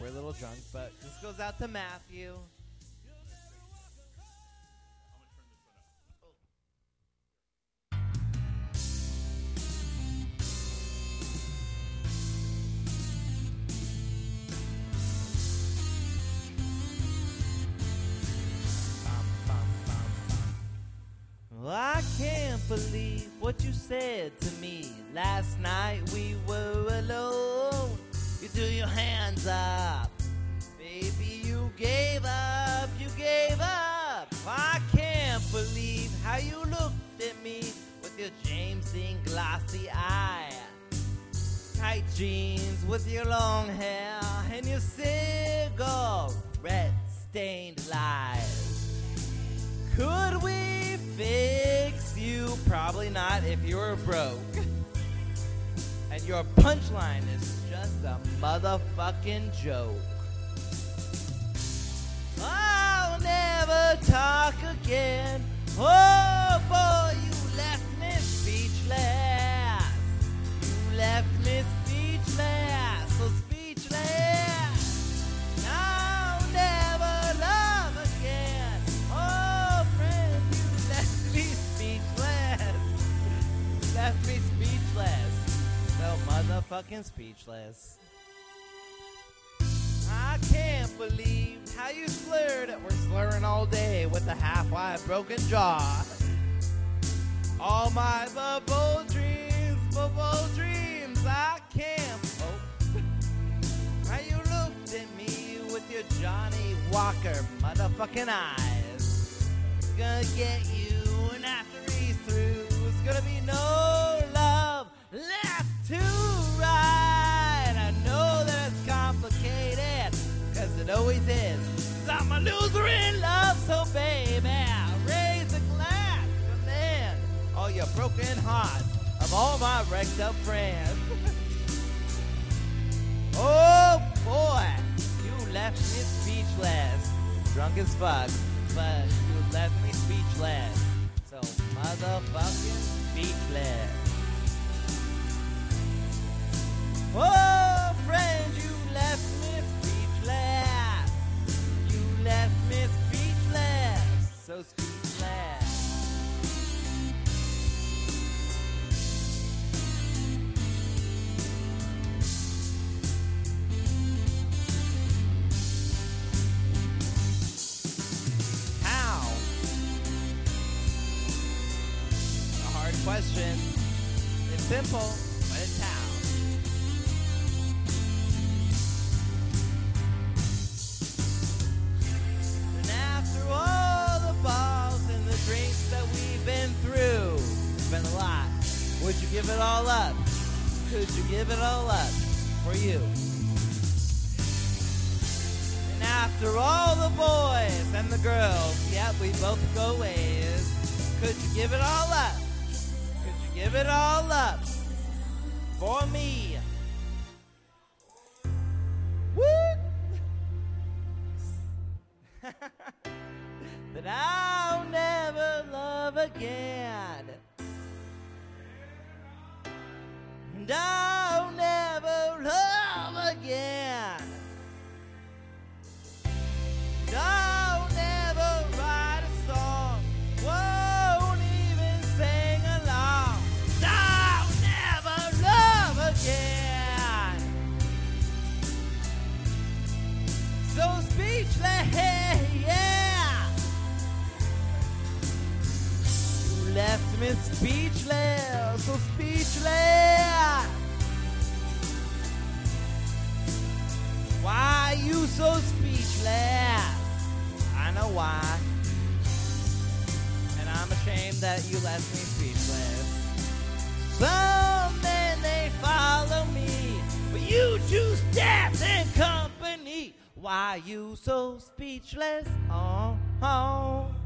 We're a little drunk, but this goes out to Matthew. Well, I can't believe what you said to me. Last night we were alone. You threw your hands up. Baby, you gave up, you gave up. I can't believe how you looked at me with your James Dean glossy eye. Tight jeans with your long hair and your cigarette-stained lies. Could we fix you? Probably not if you're broke. And your punchline is just a motherfucking joke. I'll never talk again. Oh boy, you left me speechless. You left me speechless, so speechless. I'll never love again. Oh friend, you left me speechless. You left me speechless, so motherfucking speechless. I can't believe how you slurred. We're slurring all day with a half-wide broken jaw. All my bubble dreams, I can't. Oh, how you looked at me with your Johnny Walker motherfucking eyes. It's gonna get you, and after he's through, it's gonna be no love left to ride. I know that it's complicated, cause it always is. 'Cause I'm a loser in love, so baby, raise a glass to man. All your broken hearts of all my wrecked up friends. Oh boy, you left me speechless. Drunk as fuck, but you left me speechless. So motherfucking speechless. Oh, friend, you left me speechless. You left me speechless, so speechless. How? A hard question. It's simple, but it's how. All the balls and the drinks that we've been through, it's been a lot. Would you give it all up? Could you give it all up for you? And after all the boys and the girls, yep, we both go ways. Could you give it all up? Could you give it all up for me? Woo! That I'll never love again, and I'll never love again, and I'll never write a song, won't even sing along, and I'll never love again. So speechless, yeah. Left me speechless, so speechless. Why you so speechless? I know why. And I'm ashamed that you left me speechless. Some men, they follow me, but you choose death and company. Why you so speechless? Oh, oh.